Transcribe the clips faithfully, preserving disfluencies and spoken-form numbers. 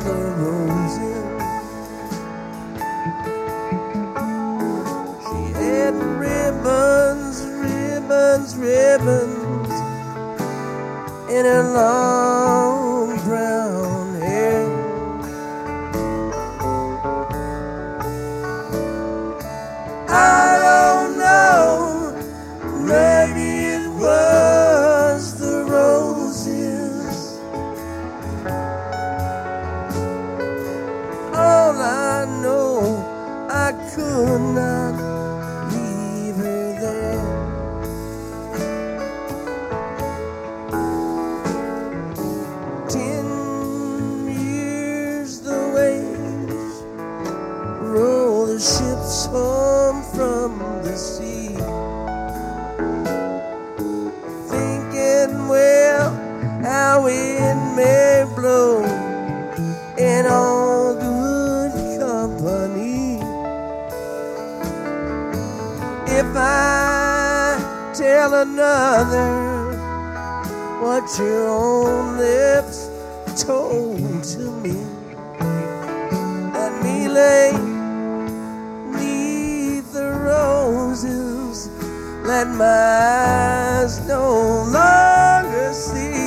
the roses. She had ribbons, ribbons, ribbons in her long brown hair. I don't know, maybe it was the roses. All I know, I could not leave her there. Ten years the waves roll the ships home from the sea, thinking, well, how it may blow in all good company. If I tell another what your own lips told to me, let me lay neath the roses, let my eyes no longer see.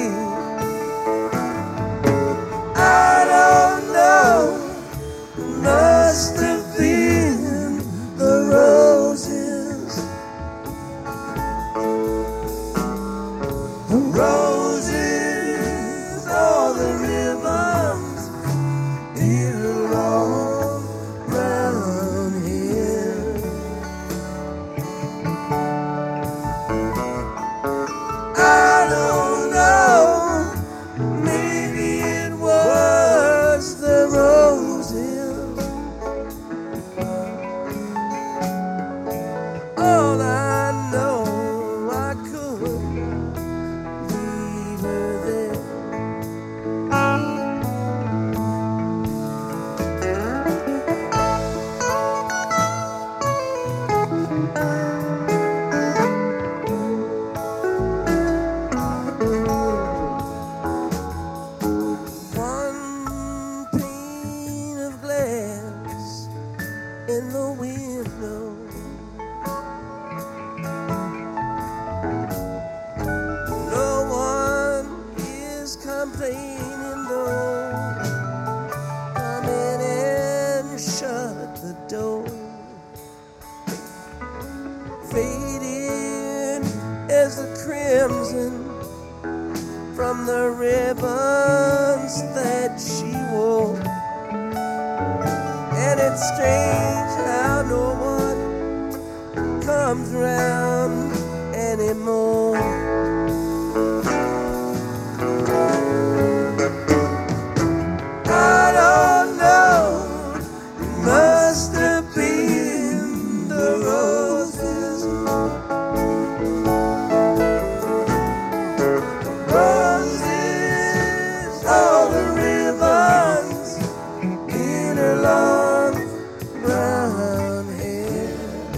I don't know, must have been the roses. The roses, all the ribbons in her long brown hair. I don't know, maybe it was the roses. All I know, I could leave her there. One pane of glass in the window, no one is complaining though. Come in and shut the door. Faded as the crimson from the ribbons that she wore. And it's strange how no one comes round anymore. I don't know, must have been the roses. Roses, all the ribbons in her long brown hair.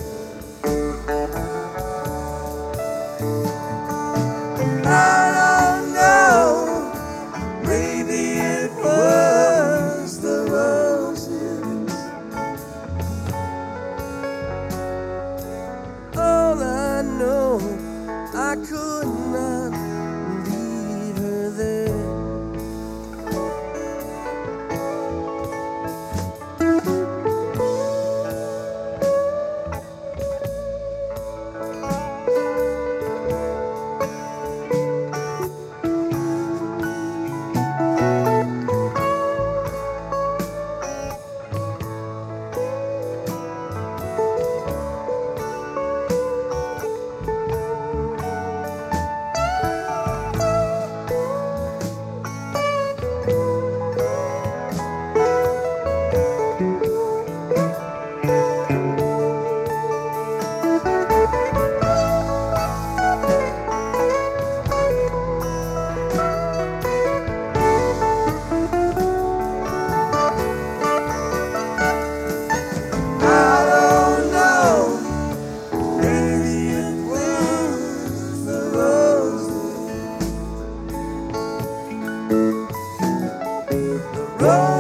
I don't know, maybe it was the roses. All I know, I could not leave her there. Rose